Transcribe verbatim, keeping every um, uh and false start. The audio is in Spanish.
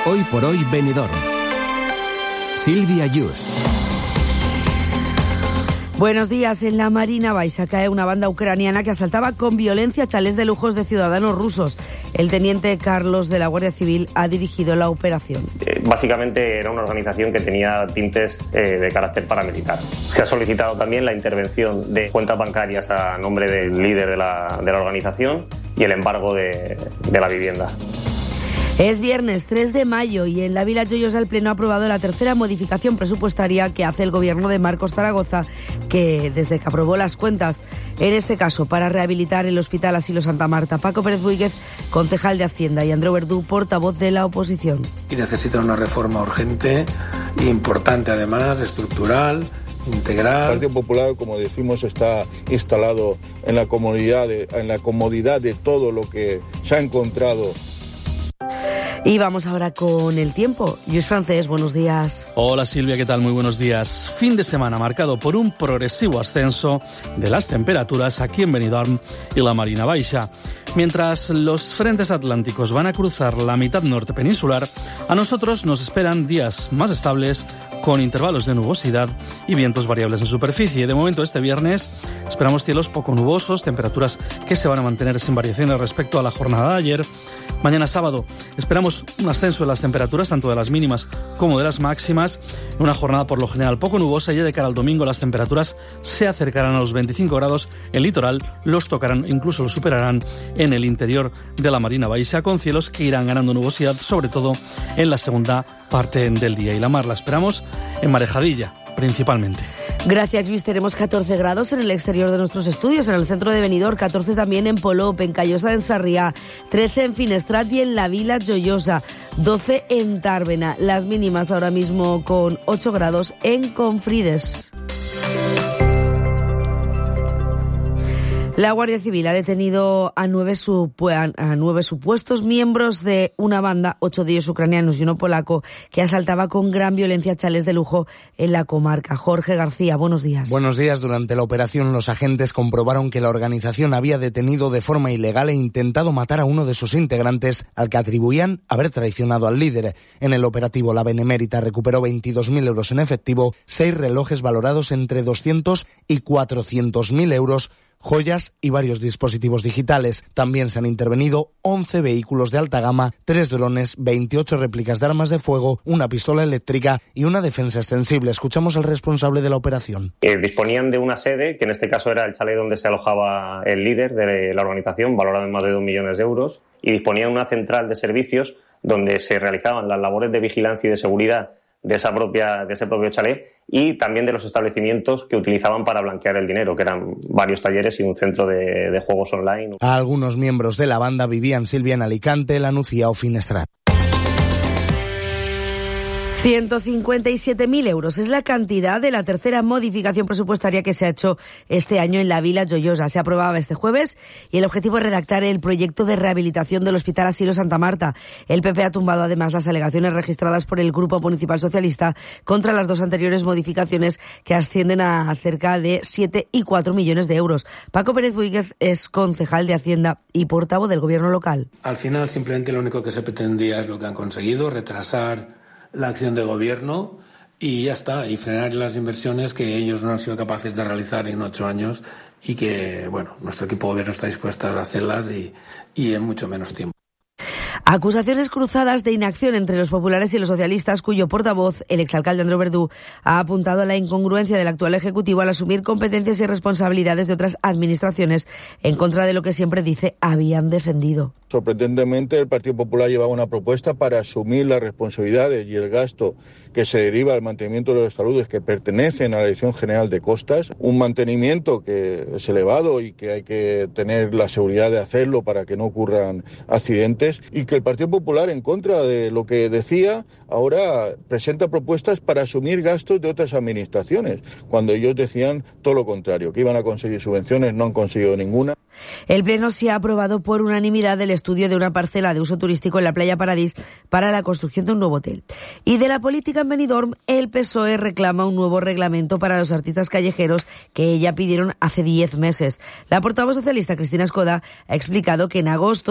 Hoy por hoy Benidorm. Silvia Yus. Buenos días. En la Marina Baixa cae una banda ucraniana que asaltaba con violencia chalés de lujos de ciudadanos rusos. El teniente Carlos de la Guardia Civil ha dirigido la operación. Eh, básicamente era una organización que tenía tintes eh, de carácter paramilitar. Se ha solicitado también la intervención de cuentas bancarias a nombre del líder de la, de la organización y el embargo de, de la vivienda. Es viernes tres de mayo y en la Vila Joiosa el Pleno ha aprobado la tercera modificación presupuestaria que hace el gobierno de Marcos Zaragoza, que desde que aprobó las cuentas, en este caso para rehabilitar el Hospital Asilo Santa Marta. Paco Pérez Buíguez, concejal de Hacienda, y Andreu Verdú, portavoz de la oposición. Y necesita una reforma urgente, importante además, estructural, integral. El Partido Popular, como decimos, está instalado en la comodidad de, en la comodidad de todo lo que se ha encontrado. Y vamos ahora con el tiempo. Lluís Francés, buenos días. Hola Silvia, ¿qué tal? Muy buenos días. Fin de semana marcado por un progresivo ascenso de las temperaturas aquí en Benidorm y la Marina Baixa. Mientras los frentes atlánticos van a cruzar la mitad norte peninsular, a nosotros nos esperan días más estables con intervalos de nubosidad y vientos variables en superficie. De momento, este viernes esperamos cielos poco nubosos, temperaturas que se van a mantener sin variaciones respecto a la jornada de ayer. Mañana sábado esperamos un ascenso de las temperaturas, tanto de las mínimas como de las máximas. Una jornada por lo general poco nubosa, y de cara al domingo las temperaturas se acercarán a los veinticinco grados. En litoral los tocarán, incluso los superarán en el interior de la Marina Baixa, con cielos que irán ganando nubosidad, sobre todo en la segunda parte del día. Y la mar la esperamos en Marejadilla, principalmente. Gracias, Luis. Tenemos catorce grados en el exterior de nuestros estudios, en el centro de Benidorm, catorce también en Polop, en Callosa de Sarriá, trece en Finestrat y en la Vila Joiosa, doce en Tàrbena. Las mínimas ahora mismo con ocho grados en Confrides. La Guardia Civil ha detenido a nueve, supu- a nueve supuestos miembros de una banda, ocho de ellos ucranianos y uno polaco, que asaltaba con gran violencia chales de lujo en la comarca. Jorge García, buenos días. Buenos días. Durante la operación, los agentes comprobaron que la organización había detenido de forma ilegal e intentado matar a uno de sus integrantes, al que atribuían haber traicionado al líder. En el operativo, la Benemérita recuperó veintidós mil euros en efectivo, seis relojes valorados entre doscientos y cuatrocientos mil euros, joyas y varios dispositivos digitales. También se han intervenido once vehículos de alta gama, tres drones, veintiocho réplicas de armas de fuego, una pistola eléctrica y una defensa extensible. Escuchamos al responsable de la operación. Eh, disponían de una sede, que en este caso era el chalet donde se alojaba el líder de la organización, valorado en más de dos millones de euros, y disponían de una central de servicios donde se realizaban las labores de vigilancia y de seguridad de esa propia de ese propio chalet, y también de los establecimientos que utilizaban para blanquear el dinero, que eran varios talleres y un centro de, de juegos online. Algunos miembros de la banda vivían, Silvia, en Alicante, La Nucía o Finestrat. ciento cincuenta y siete mil euros es la cantidad de la tercera modificación presupuestaria que se ha hecho este año en la Vila Joiosa. Se aprobaba este jueves y el objetivo es redactar el proyecto de rehabilitación del Hospital Asilo Santa Marta. El P P ha tumbado además las alegaciones registradas por el Grupo Municipal Socialista contra las dos anteriores modificaciones, que ascienden a cerca de siete y cuatro millones de euros. Paco Pérez Buíguez es concejal de Hacienda y portavoz del Gobierno local. Al final simplemente lo único que se pretendía es lo que han conseguido, retrasar la acción de gobierno y ya está, y frenar las inversiones que ellos no han sido capaces de realizar en ocho años y que, bueno, nuestro equipo de gobierno está dispuesto a hacerlas y, y en mucho menos tiempo. Acusaciones cruzadas de inacción entre los populares y los socialistas, cuyo portavoz, el exalcalde Andreu Verdú, ha apuntado a la incongruencia del actual Ejecutivo al asumir competencias y responsabilidades de otras administraciones en contra de lo que siempre dice habían defendido. Sorprendentemente, el Partido Popular llevaba una propuesta para asumir las responsabilidades y el gasto que se deriva del mantenimiento de los taludes que pertenecen a la Dirección General de Costas, un mantenimiento que es elevado y que hay que tener la seguridad de hacerlo para que no ocurran accidentes, y que el Partido Popular, en contra de lo que decía, ahora presenta propuestas para asumir gastos de otras administraciones, cuando ellos decían todo lo contrario, que iban a conseguir subvenciones, no han conseguido ninguna. El Pleno se ha aprobado por unanimidad el estudio de una parcela de uso turístico en la Playa Paradís para la construcción de un nuevo hotel. Y de la política en Benidorm, el P S O E reclama un nuevo reglamento para los artistas callejeros que ya pidieron hace diez meses. La portavoz socialista Cristina Escoda ha explicado que en agosto